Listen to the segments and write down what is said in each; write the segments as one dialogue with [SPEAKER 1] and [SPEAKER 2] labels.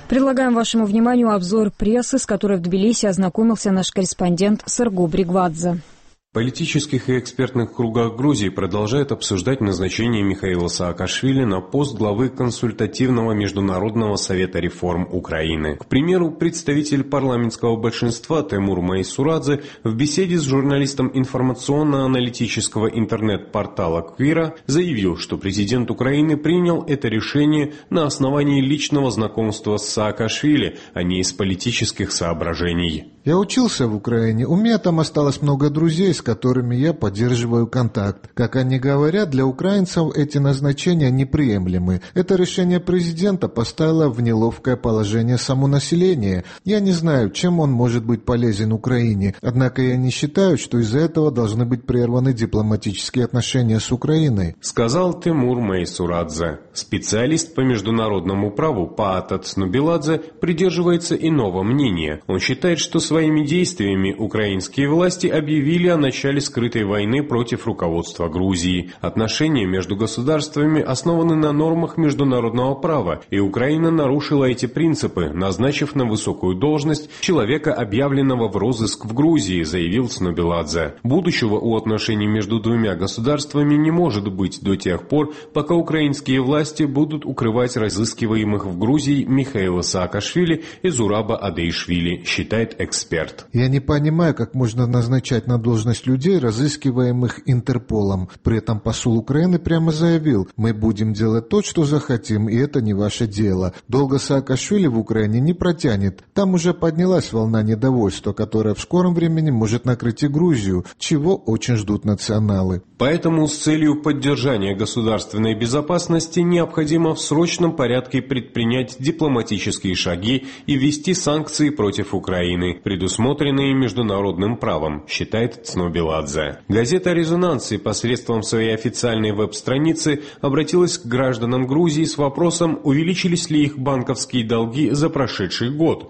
[SPEAKER 1] Предлагаем вашему вниманию обзор прессы, с которой в Тбилиси ознакомился наш корреспондент Серго Бригвадзе.
[SPEAKER 2] В политических и экспертных кругах Грузии продолжают обсуждать назначение Михаила Саакашвили на пост главы Консультативного международного совета реформ Украины. К примеру, представитель парламентского большинства Тимур Майсурадзе в беседе с журналистом информационно-аналитического интернет-портала Квира заявил, что президент Украины принял это решение на основании личного знакомства с Саакашвили, а не из политических соображений.
[SPEAKER 3] Я учился в Украине, у меня там осталось много друзей, с которыми я поддерживаю контакт. Как они говорят, для украинцев эти назначения неприемлемы. Это решение президента поставило в неловкое положение само население. Я не знаю, чем он может быть полезен Украине, однако я не считаю, что из-за этого должны быть прерваны дипломатические отношения с Украиной,
[SPEAKER 2] сказал Тимур Майсурадзе. Специалист по международному праву Паатат Снубеладзе придерживается иного мнения. Он считает, что своими действиями украинские власти объявили о начале скрытой войны против руководства Грузии. Отношения между государствами основаны на нормах международного права, и Украина нарушила эти принципы, назначив на высокую должность человека, объявленного в розыск в Грузии, заявил Снубеладзе. Будущего у отношений между двумя государствами не может быть до тех пор, пока украинские власти будут укрывать разыскиваемых в Грузии Михаила Саакашвили и Зураба Адеишвили, считает эксперт.
[SPEAKER 3] Я не понимаю, как можно назначать на должность людей, разыскиваемых Интерполом. При этом посол Украины прямо заявил: мы будем делать то, что захотим, и это не ваше дело. Долго Саакашвили в Украине не протянет. Там уже поднялась волна недовольства, которая в скором времени может накрыть и Грузию, чего очень ждут националы.
[SPEAKER 2] Поэтому с целью поддержания государственной безопасности необходимо в срочном порядке предпринять дипломатические шаги и ввести санкции против Украины, предусмотренные международным правом, считает Снубеладзе. Газета «Резонансы» посредством своей официальной веб-страницы обратилась к гражданам Грузии с вопросом, увеличились ли их банковские долги за прошедший год.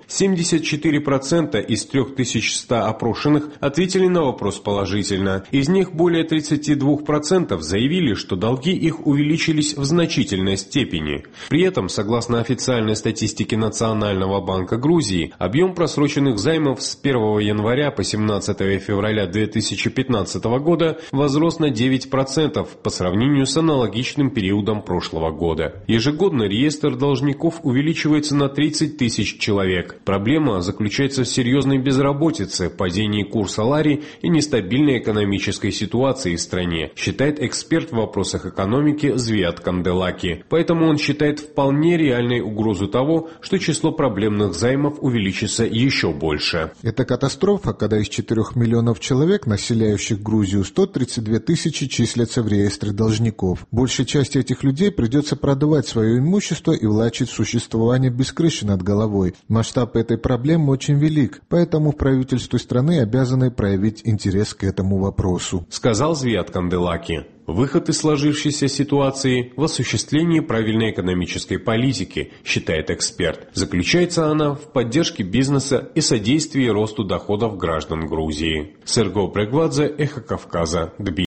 [SPEAKER 2] 74% из 3100 опрошенных ответили на вопрос положительно. Из них более 32% заявили, что долги их увеличились в значительной степени. При этом, согласно официальной статистике Национального банка Грузии, объем просроченных займов с 1 января по 17 февраля 2015 года возрос на 9% по сравнению с аналогичным периодом прошлого года. Ежегодно реестр должников увеличивается на 30 тысяч человек. Проблема заключается в серьезной безработице, падении курса лари и нестабильной экономической ситуации в стране, считает эксперт в вопросах экономики Звиат Канделаки. Поэтому он считает вполне реальной угрозу того, что число проблемных займов увеличится еще больше.
[SPEAKER 3] Это катастрофа, когда из 4 миллионов человек, населяющих Грузию, 132 тысячи числятся в реестре должников. Большей части этих людей придется продавать свое имущество и влачить существование без крыши над головой. Масштаб этой проблемы очень велик, поэтому в правительстве страны обязаны проявить интерес к этому вопросу,
[SPEAKER 2] сказал Звиат Канделаки. Выход из сложившейся ситуации в осуществлении правильной экономической политики, считает эксперт. Заключается она в поддержке бизнеса и содействии росту доходов граждан Грузии. Серго Бригвадзе, Эхо Кавказа, Тбилиси.